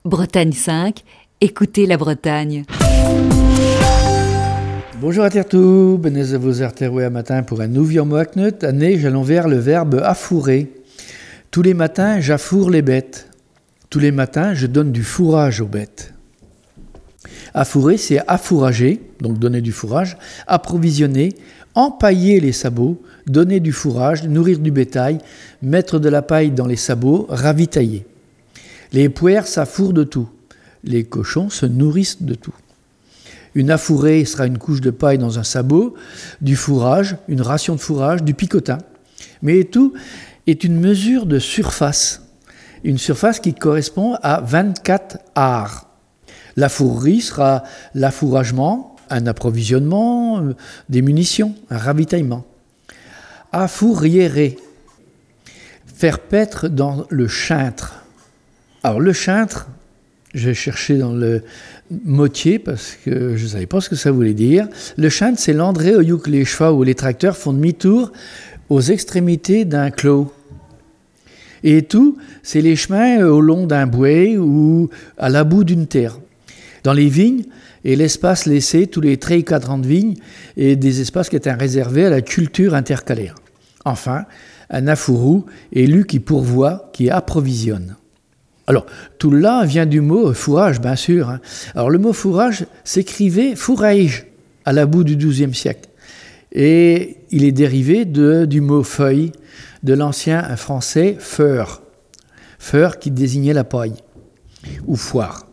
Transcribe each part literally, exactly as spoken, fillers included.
Bretagne cinq, écoutez la Bretagne. Bonjour à Tertou, benez à vos artéroués à matin pour un nouveau mois-knut. Année, j'allons vers le verbe affourer. Tous les matins, j'affoure les bêtes. Tous les matins, je donne du fourrage aux bêtes. Affourer, c'est affourager, donc donner du fourrage, approvisionner, empailler les sabots, donner du fourrage, nourrir du bétail, mettre de la paille dans les sabots, ravitailler. Les pouères s'affourent de tout. Les cochons se nourrissent de tout. Une affourée sera une couche de paille dans un sabot, du fourrage, une ration de fourrage, du picotin. Mais tout est une mesure de surface. Une surface qui correspond à vingt-quatre arts. La fourrerie sera l'affouragement, un approvisionnement, des munitions, un ravitaillement. Affourriérer, faire paître dans le chintre. Alors le chintre, j'ai cherché dans le motier parce que je ne savais pas ce que ça voulait dire. Le chintre, c'est l'endroit où les chevaux ou les tracteurs font demi-tour aux extrémités d'un clos. Et tout, c'est les chemins au long d'un bouet ou à la bout d'une terre. Dans les vignes, et l'espace laissé, tous les traits et cadrans de vignes, et des espaces qui étaient réservés à la culture intercalaire. Enfin, un affourou est lu qui pourvoit, qui approvisionne. Alors, tout là vient du mot fourrage, bien sûr. Hein. Alors, le mot fourrage s'écrivait fourrage à la bout du douzième siècle. Et il est dérivé de, du mot feuille, de l'ancien français feur. Feur qui désignait la paille, ou foire.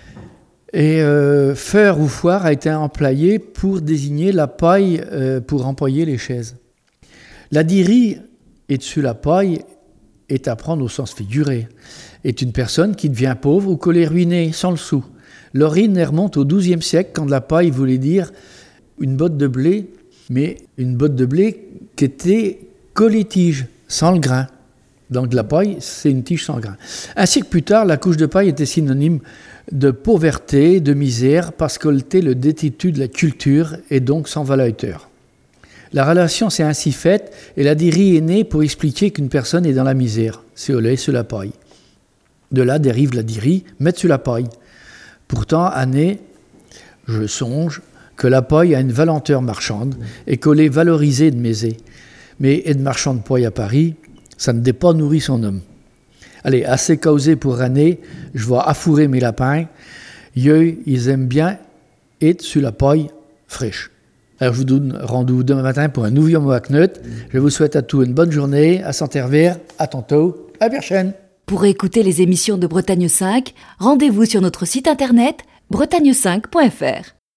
Et euh, feur ou foire a été employé pour désigner la paille euh, pour empailler les chaises. La dirie, et dessus la paille, est à prendre au sens figuré, est une personne qui devient pauvre ou qu'on est ruinée sans le sou. L'origine remonte au douzième siècle quand la paille voulait dire une botte de blé, mais une botte de blé qui était collée-tige, sans le grain. Donc la paille, c'est une tige sans grain. Un siècle plus tard, la couche de paille était synonyme de pauvreté, de misère, parce qu'elle était le détritus de la culture et donc sans valeur. La relation s'est ainsi faite et la dirie est née pour expliquer qu'une personne est dans la misère, c'est au lait sur la paille. De là dérive la dirie, mettre sur la paille. Pourtant, année, je songe que la paille a une valenteur marchande et qu'elle est valorisée de mésée. Mais être marchand de paille à Paris, ça ne dé pas nourrir son homme. Allez, assez causé pour année, je vais affourer mes lapins. Eux, ils aiment bien être sur la paille fraîche. Alors, je vous donne rendez-vous demain matin pour un nouveau mois-knut. Je vous souhaite à tous une bonne journée, à Saint-Hervère, à tantôt, à la prochaine. Pour écouter les émissions de Bretagne cinq, rendez-vous sur notre site internet bretagne cinq point f r.